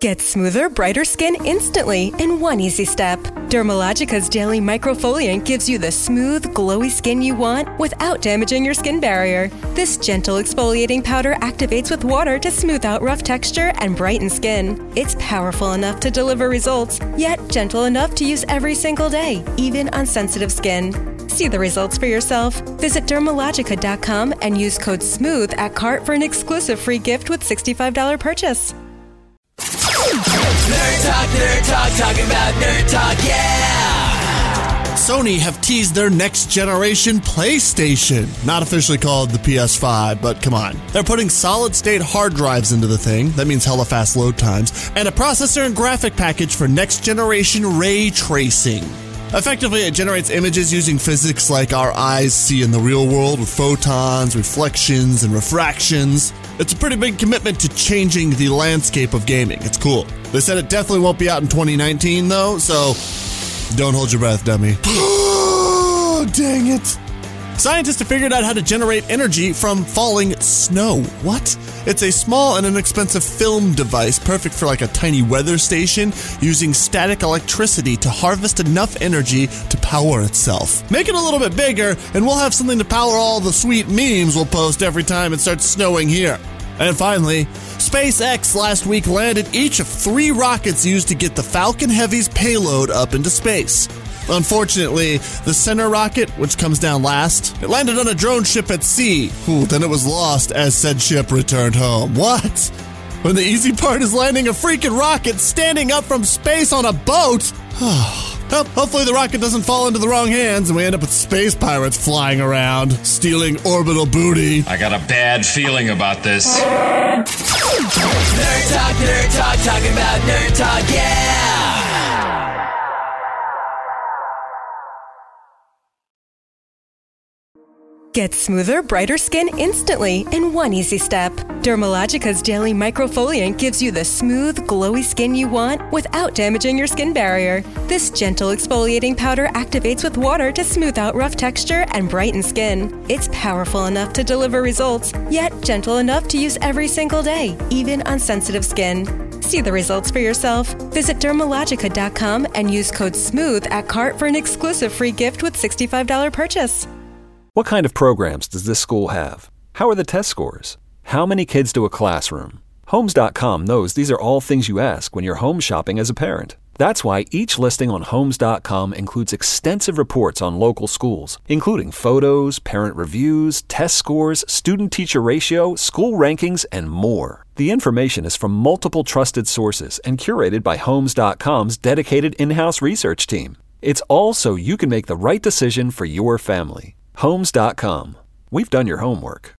Get smoother, brighter skin instantly in one easy step. Dermalogica's daily microfoliant gives you the smooth, glowy skin you want without damaging your skin barrier. This gentle exfoliating powder activates with water to smooth out rough texture and brighten skin. It's powerful enough to deliver results, yet gentle enough to use every single day, even on sensitive skin. See the results for yourself. Visit Dermalogica.com and use code SMOOTH at cart for an exclusive free gift with $65 purchase. Nerd Talk, talking about Nerd Talk, yeah! Sony have teased their next generation PlayStation. Not officially called the PS5, but come on. They're putting solid-state hard drives into the thing. That means hella fast load times. And a processor and graphic package for next generation ray tracing. Effectively, it generates images using physics like our eyes see in the real world with photons, reflections, and refractions. It's a pretty big commitment to changing the landscape of gaming. It's cool. They said it definitely won't be out in 2019, though, so don't hold your breath, dummy. Dang it. Scientists have figured out how to generate energy from falling snow. What? It's a small and inexpensive film device, perfect for like a tiny weather station, using static electricity to harvest enough energy to power itself. Make it a little bit bigger, and we'll have something to power all the sweet memes we'll post every time it starts snowing here. And finally, SpaceX last week landed each of 3 rockets used to get the Falcon Heavy's payload up into space. Unfortunately, the center rocket, which comes down last, it landed on a drone ship at sea. Then it was lost as said ship returned home. What? When the easy part is landing a freaking rocket standing up from space on a boat? Well, hopefully the rocket doesn't fall into the wrong hands and we end up with space pirates flying around, stealing orbital booty. I got a bad feeling about this. Nerd Talk, talking about Nerd Talk, yeah! Get smoother, brighter skin instantly in one easy step. Dermalogica's daily microfoliant gives you the smooth, glowy skin you want without damaging your skin barrier. This gentle exfoliating powder activates with water to smooth out rough texture and brighten skin. It's powerful enough to deliver results, yet gentle enough to use every single day, even on sensitive skin. See the results for yourself. Visit Dermalogica.com and use code SMOOTH at cart for an exclusive free gift with $65 purchase. What kind of programs does this school have? How are the test scores? How many kids do a classroom? Homes.com knows these are all things you ask when you're home shopping as a parent. That's why each listing on Homes.com includes extensive reports on local schools, including photos, parent reviews, test scores, student-teacher ratio, school rankings, and more. The information is from multiple trusted sources and curated by Homes.com's dedicated in-house research team. It's all so you can make the right decision for your family. Homes.com. We've done your homework.